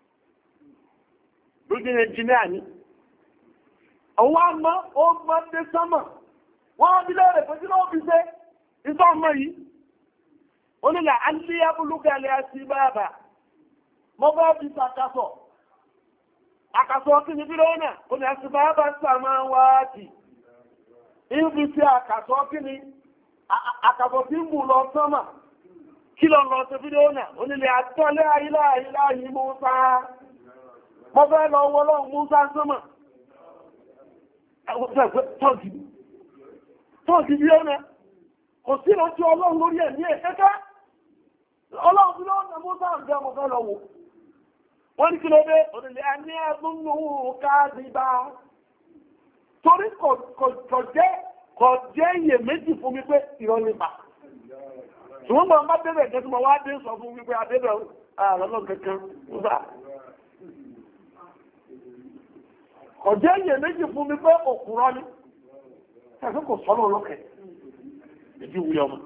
Speaker 1: lójú ẹnjìnìá ni àwọn àmọ́ ó máa dé sánmà wọ́n á bí lẹ́rẹ̀ pé kí ló fi ṣe ìtọ́ ọmọ yìí onílà alíyábúlúgàlẹ̀ àti bàbà mọ́ bá fi sàkásọ̀ àkàsọ̀ kí ni bí lọ́nà ó ní àti bàbá sàmáwáàtì ìfi sí àkàsọ̀ kí ni àkàsọ̀ tí ń bù lọ sánmà kí lọ lọ sí bí lọ́nà onílẹ̀ àtọ́lẹ̀ ayíláyí Mùsá mọ́ fẹ́ lọ wọ́lọ́ Mùsá sánmà tọ́ọ̀gì bí ọ̀nà kò sí ìrántí ọlọ́run lórí ẹ̀mí ẹ̀ kẹ́kẹ́ ọlọ́run bí lọ́nà Mùsá àjẹ́ ọmọ fẹ́ lọ wò wọ́n ní kí ló dé òdìlẹ̀ àní ẹ̀dúnnù káàdìbá torí kò jẹ́ iye méjì fún mi pé ìrọ̀ nípa ṣùgbọ́n mọ̀ bá débẹ̀ jẹ́ tí mo wá dé sọ fún wípé adébẹ̀ àrọ̀lọ́ kankan Mùsá kò jẹ́ iye méjì fún mi pé òkúrọ́ ni ẹ̀fẹ́ kò sọ́nà olókè ìdí wúlẹ̀ ọmọ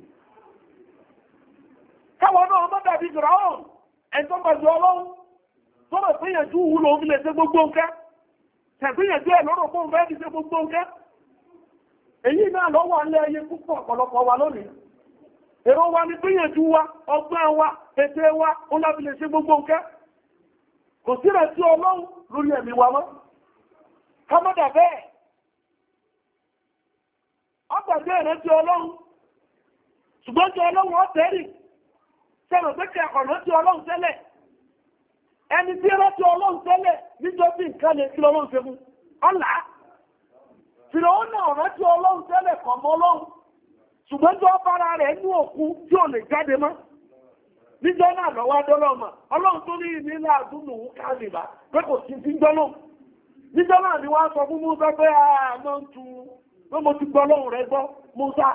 Speaker 1: káwọn náà mọ́ dàbí Fíráúnù ẹ̀tọ́ pẹ̀lú ọlọ́run tó rọ̀ pínyànjú wúlò omi lè ṣe gbogbo nǹkan tẹ̀gbìyànjú ẹ̀ lọ́rọ̀ fún fẹ́ ti ṣe gbogbo nǹkan èyí náà lọ́wọ́ alẹ́ ayé púpọ̀ ọ̀pọ̀lọpọ̀ wa lónìí èrò wa ni pínyànjú wa ọgbọ́n wa ètè wa ó láti lè ṣe gbogbo nǹkan kò sí rẹ̀ sí ọlọ́run lórí ẹ̀mí wa mọ́ kámọ́dà bẹ́ẹ̀ ọgbàgbé ẹ̀rẹ́ tí ọlọ́run ṣùgbọ́n tí ọlọ́run ọ̀tẹ́rì sẹ́rọ̀ pé kẹ ọ̀nà tí ọlọ́run tẹ́lẹ̀ ẹni tí ẹrẹ́ tí ọlọ́run tẹ́lẹ̀ níjọ́ bí nǹkan lè kí ọlọ́run ṣe fún ọlá fìrọ̀ ó náà ọ̀nà tí ọlọ́run tẹ́lẹ̀ kọ̀ mọ́ ọlọ́run ṣùgbọ́n tí ó bára rẹ̀ ní òkú tí ò lè jáde mọ́ níjọ́ náà lọ́wọ́ adọ́lọ́mà ọlọ́run tó ní ìnílá àdúnnù káàdìbà pé kò sí sí gbọ́lọ́ níjọ́ náà ni wọ́n sọ fún Mùsá pé àmọ́ ń tu pé mo ti gbọ́ lọ́run rẹ̀ gbọ́ Mùsá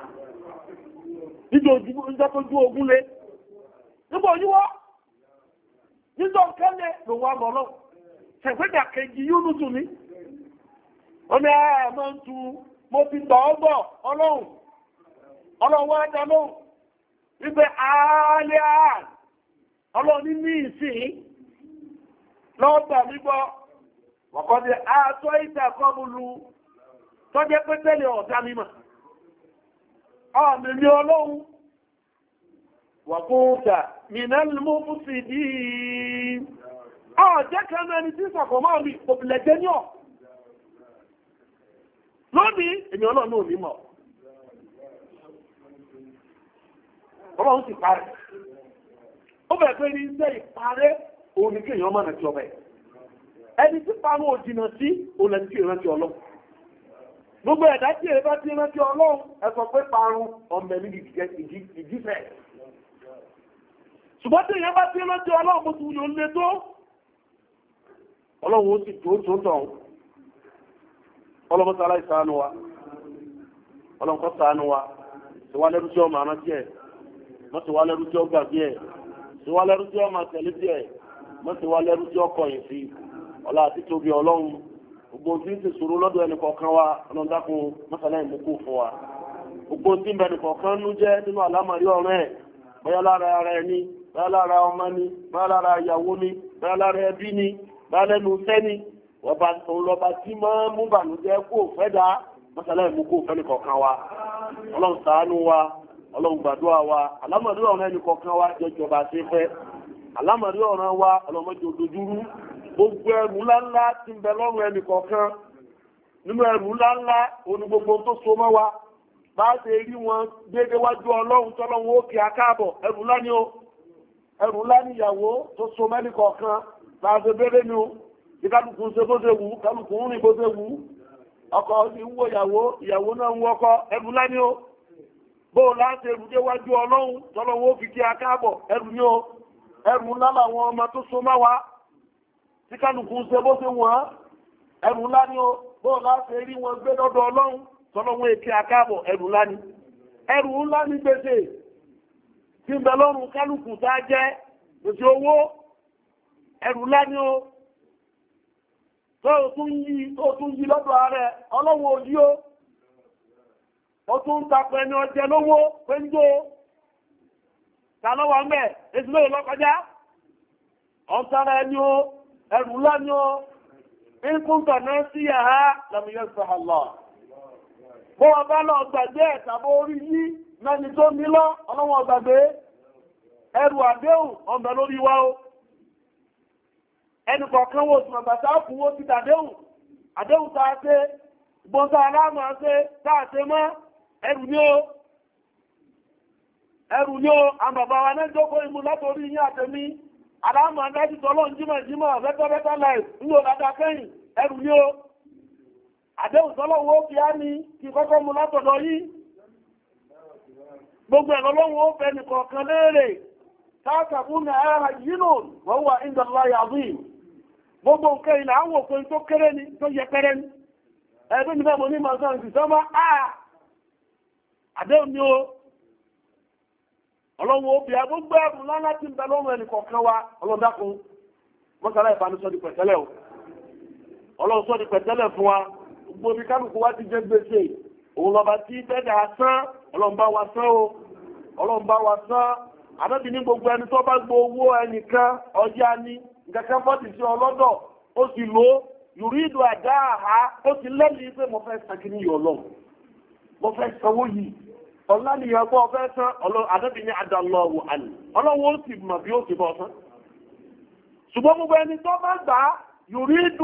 Speaker 1: níjọ́ tó jú ogun lé nígbò yíwọ́ níjọ́ kẹ́lẹ̀ ló wà lọ́lọ́ ṣẹ̀gbẹ́dà kejì Yúnúsù ní ọmọ àmọ́ ń tu mo ti tọ́ ọgbọ̀ ọlọ́run wá dá lóhùn wípé àálẹ́ ọlọ́run ní ìsìn lọ́ọ̀tà nígbọ́ wọ̀kọ́dé àtọ́ ìtàkọ́bùlù tó jẹ́ pé tẹ́lẹ̀ ọ̀dá mímọ̀ ọmọ ní ọlọ́run wọ̀kúnta mìnàlmú fúsì dí ọjẹ́ kan ẹni tí sàkọ̀mọ́ mi òbìlẹ̀ jẹ́ ní ọ̀ lónìí èmi ọlọ́run ò ní mọ̀ ọlọ́run sì parẹ́ ó bẹ̀rẹ̀ pé ní iṣẹ́ ìparẹ́ òun ni kí èèyàn mọ̀nà tí ọbẹ̀ ẹni tí parun òjìnà sí òun lẹni tí ìrántí ọlọ́run gbogbo ẹ̀dá tí èrè bá ti rántí ọlọ́run ẹ sọ pé parun ọmọ ẹni ìjífẹ́ ṣùgbọ́n tí èèyàn bá ti rántí ọlọ́run bó ti wùlò lé tó ọlọ́run ó sì tó tọ̀ ọlọ́run sára ìṣàánú wa ọlọ́run kọ́ ṣàánú wa tí wá lẹ́rú tí ọmọ àrántí ẹ̀ mọ́ ti wá lẹ́rú tí ó gbàgbé ẹ̀ tí wá lẹ́rú tí ó máa tẹ̀lé bí ẹ̀ mọ́ ti wá lẹ́rú tí ó kọ̀yìn sí ọlá àti tóbi ọlọ́run gbogbo tí ń ti sòrò lọ́dọ̀ ẹnì kọ̀ọ̀kan wa ọlọ́dàkùn mọ́sálá ìmúkú fún wa gbogbo tí ń bẹ nìkọ̀ọ̀kan nú jẹ́ nínú àlámọ̀rí ọ̀rọ̀ ẹ̀ bóyá lára ara ẹni bóyá lára ọmọ ni bóyá lára ìyàwó ni bóyá lára ẹbí ni bóyá lẹ́nu iṣẹ́ ni ọlọ́ba tí máa mú bànújẹ́ kó fẹ́ dá mọ́sálá ìmúkú fẹ́ nìkọ̀ọ̀kan wa ọlọ́run ṣàánú wa ọlọ́run gbàdúrà wa àlámọ̀rí ọ̀rọ̀ ẹnì kọ̀ọ̀kan wa jẹjọba ṣe fẹ́ àlámọ̀rí ọ̀rọ̀ wa ọlọ́mọdé òdojúrú gbogbo ẹrù ńláńlá ti ń bẹ lọ́rùn ẹnì kọ̀ọ̀kan nínú ẹrù ńláńlá òní gbogbo tó so mọ́ wa bá ṣe rí wọn déédé wájú ọlọ́run tọ́lọ́run ó kí a káàbọ̀ ẹrù ńlá ni ó ẹrù ńlá ni ìyàwó tó so mẹ́nì kọ̀ọ̀kan bá ṣe bẹ́rẹ̀ ni ó bí kálukú ń ṣe bó ṣe wù kálukú ń rìn bó ṣe wù ọkọ ti ń wo ìyàwó náà ń wọkọ ẹrù ńlá ni ó bó láti ẹrù déwájú ọlọ́run tọ́lọ́run ó fi kí a káàbọ̀ ẹrù ni ó ẹrù ńlá làwọn ọmọ tó so mọ́ wa tí kálukú ń ṣe bó ṣe wọ́n ẹrù ńlá ni ó bó láti rí wọn gbé lọ́dọ̀ ọlọ́run tọ́lọ́wọ́ èké akáàbọ̀ ẹrù ńlá ni gbèsè tí ń bẹ lọ́rùn kálukú tá jẹ́ gbèsè owó ẹrù ńlá ni ó tó tún yí lọ́dọ̀ ààrẹ ọlọ́run òyí ó tún ń tapẹ̀ ẹni ọjẹ́ lówó péńjó ta lọ́wọ́ mẹ́ èsì lóò lọ́kọjá ọ̀tara ẹni ó ẹrù ńlá ni ó ìkúntà náà sí àhá làmìyàn sàhàlá bó wọn bá lọ gbàgbé ẹ̀tàbó orí yí mẹ́ni tó nílọ ọlọ́wọ́n gbàgbé ẹrù àdéhùn ọ̀bẹ̀ lórí wa ó ẹnì kọ̀ọ̀kan wo sì màgbàtà fún ó ti dàdéhùn àdéhùn tá a ṣe gbọ́nsá aláàmà ṣe tá a ṣe mọ́ ẹrù ni ó àbàbà wa náà jókòó imú látòrí yín àtẹ̀mí aláàmà dájú tọ́lọ́ jímọ̀ better life ní òdàdà kẹ́yìn ẹrù ni ó àdéhùn tọ́lọ́wọ́ ó fi á ní kí kọ́kọ́ mú látọ̀dọ̀ yìí gbogbo ẹ̀lọ́lọ́wọ́ ó fẹ́ nìkọ̀ọ̀kan léèrè káàkàbún ní ara yínú wọ́n wà ìdọ̀lá yàzí gbogbo nǹkan ilẹ̀ àwọn òpin tó kéré ní tó yẹpẹrẹ ní ẹgbẹ́ nígbà mọ́ ní màá sí sọ́mọ́ àdéhùn ni ó ọlọ́wọ́ ó fi agbógbó ẹ̀rùn lánàá tí ń bẹ lọ́rùn ẹnìkọ̀ọ̀kan wa ọlọ́dákun mọ́sálá ìbánisọ́ di pẹ̀tẹ́lẹ̀ o ọlọ́run sọ́ di pẹ̀tẹ́lẹ̀ fún wa gbogbo bí kálukú wá ti jẹ́ gbèsè òun lọ́ba tí bẹ́ẹ̀dà sán ọlọ́run bá wa sán o ọlọ́run bá wa sán àbẹ́bí ní gbogbo ẹni tó bá gbọ́ owó ẹnìkan ọjà ní nǹkan bọ́ọ̀tì sí ọlọ́dọ̀ ó sì lò ó yùrí ìdò àdá àhá ó ti lẹ́yìn pé mo fẹ́ san kí ní ọlọ́run mo fẹ́ sanwó yìí ọ̀la ni ìyàgbọ́ ọ̀fẹ́ sán àbẹ́bí ní adàlọ́wọ̀ àná ọlọ́run ó sì mọ̀ bí ó ti bọ̀ sán ṣùgbọ́n gbogbo ẹni tó bá gbà yùrí ìdò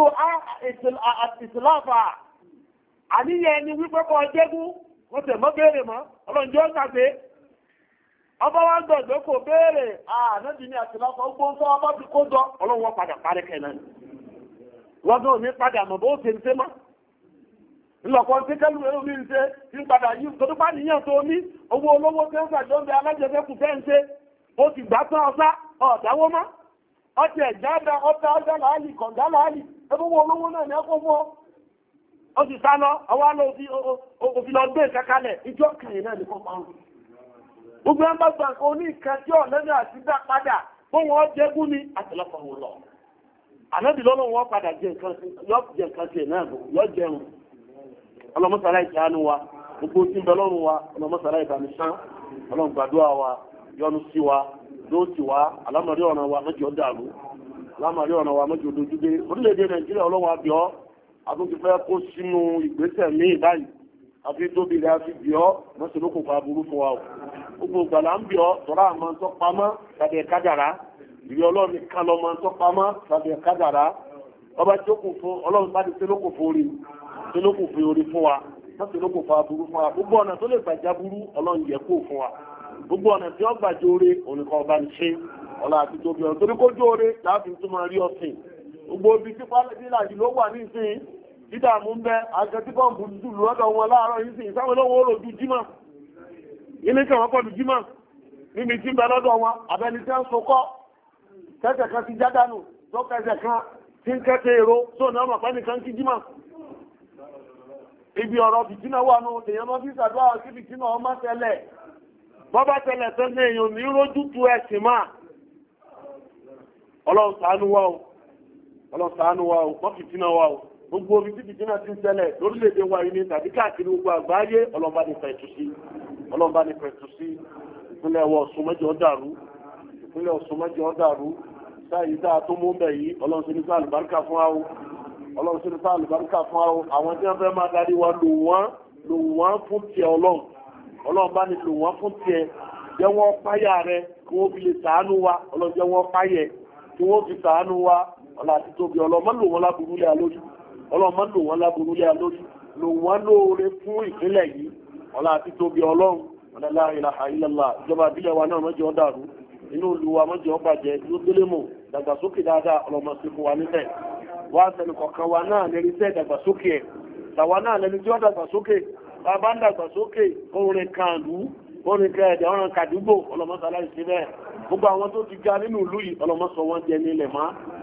Speaker 1: ìsìláfà àníyàn ẹni wípé kọ́ jẹ́gún wọ́n tẹ̀ mọ́ béèrè mọ́ ọlọ́njọ́ gbàgbé ọba wa gbọ̀gbẹ́ kò béèrè ànábì ní àtìláfà ó gbóhùn sọ ọba ti kó jọ ọlọ́wọ́ padà parí kẹ́nà ni wọ́n gbọ́n ní padà mọ̀ bó ṣe ń ṣe mọ́ ńlọpọ̀ tí kẹ́lù ẹ̀rọ mi ń ṣe ń padà yí tó tó bá níyàn tó ní owó olówó tó ń gbàjọ́ ń bẹ alájẹsẹ́kù fẹ́ ń ṣe ó ti gbà tán ọ̀sá ọ̀dáwó mọ́ ọtí ẹ̀jáda ọjà láàlì kọ̀ǹdá láàlì ẹgbówó olówó náà ní ọkọ̀ fún ó sì sá lọ ọwá lọ òfin lọ gbé ìkakalẹ̀ ìjọ kẹyìn náà ní kọ́pàá ọ̀run gbogbo ẹgbẹ́ gbà kó ní ìkan tí ọ̀lẹ́ni àti dá padà fún wọn jẹ́gún ní àtìlọ́pọ̀ wọn lọ ànábì lọ́nà wọn padà jẹ nǹkan sí náà yọ jẹun ọlọmọsàlá ìṣàánú wa gbogbo tí ń bẹ lọ́rùn wa ọlọmọsàlá ìbánisán ọlọ́gbàdúrà wa yọ́nú sí wa lóòtì wa alámọ̀rí ọ̀nà wa mẹ́jọ dàrú alámọ̀rí ọ̀nà wa mẹ́jọ dojúdé orílẹ̀-èdè Nàìjíríà ọlọ́wọ́ àbíọ́ àtúntì fẹ́ kó sínú ìgbésẹ̀ míì báyìí àfi tóbi rẹ̀ àfi bíọ́ mọ́sí ló kò fa burú fún wa o gbogbo ìgbàlá ń bíọ́ tọ́ra àmọ́ tó pamọ́ tàbí ẹ̀kájàrá ìrí ọlọ́run nìkan lọ́mọ tó pamọ́ tàbí ẹ̀kájàrá ọba tí ó kù fún ọlọ́run bá ti ṣe ló kò forí ṣe ló kò fi orí fún wa mọ́sí ló kò fa burú fún wa gbogbo ọ̀nà tó lè gbàjá burú ọlọ́run yẹ kó fún wa gbogbo ọ̀nà tí ó gbàjá oore ònìkan ọba ní ṣe ọlá àti tóbi ọ̀nà torí kó jó oore láàfin tó máa rí ọ̀sìn gbogbo ibi tí pálẹ́dínlàjì ló wà ní ìsìn dídàmú ń bẹ àjọtí bọ́ǹbù dùlù lọ́dọ̀ wọn láàárọ̀ yìí sìn ìsáwọn olówó olóòdù jímọ̀ ilé tí wọ́n pọ̀lú jímọ̀ níbi tí ń bẹ lọ́dọ̀ wọn abẹni tí ń sokọ́ kẹsẹ̀ kan ti jádánù tó kẹsẹ̀ kan tí ń kẹ́kẹ́ èrò tó ní ọmọ pẹ́ni kan kí jímọ̀ ibi ọ̀rọ̀ bìtínà wà nù èèyàn mọ́ bí sàdúrà sí bìtínà ọmọ tẹ́lẹ̀ bọ́bá tẹ́lẹ̀ tẹ́lẹ̀ èèyàn ní rójú tu ẹ̀sìn máa Ọlọ́run ṣàánú wa o Ọlọ́run ṣàánú wa o wọ́n fìtínà wa o gbogbo omi tí bìtínà ti ń ṣẹlẹ̀ lórílẹ̀-èdè wa yìí ní tàbí káàkiri gbogbo àgbáyé ọlọ́mbà ní pẹ̀tù sí ìpínlẹ̀ Ọ̀ṣun mẹ́jọ dàrú ìpínlẹ̀ Ọ̀ṣun mẹ́jọ dàrú sáyìí dáa tó mú bẹ̀ yìí Ọlọ́run sí ní sáà àlùbáríkà fún wa o Ọlọ́run sí ní sáà àlùbáríkà fún wa o àwọn tí wọ́n fẹ́ máa darí wa lò wọ́n fún tiẹ̀ Ọlọ́run bá ní lò wọ́n fún tiẹ̀ jẹ́ wọ́n páyà rẹ kí wọ́n fi lè ṣàánú wa Ọlọ́run jẹ́ wọ́n páyẹ̀ kí wọ́n fi ṣàánú wa ọlá àti tóbi ọlọ́mọ lò wọ́n láburú lé alójú ọlọ́mọ lò wọ́n láburú lé alójú lò wọ́n lóore fún ìpínlẹ̀ yìí ọlá àti tóbi ọlọ́run la ilaha illallah ìjọba ìbílẹ̀ wa náà mọ́jọ́ dàrú inú ìlú wa mọ́jọ́ bàjẹ́ ló délé mọ̀ dàgbàsókè dáadáa ọlọ́mọ sí fún wa nílẹ̀ wá sẹ́nu kọ̀ọ̀kan wa náà lẹ́ni tẹ́ dàgbàsókè ẹ̀ tàwa náà lẹ́ni tí ó dàgbàsókè bàbá ń dàgbàsókè orin kàndú orin kẹ̀ẹ̀dẹ̀ ọ̀ràn kàdúgbò ọlọ́mọ sàlàyé síbẹ̀ gbogbo àwọn tó ti ga nínú ìlú yìí ọlọ́mọ sọ wọ́n jẹ nílẹ̀ máa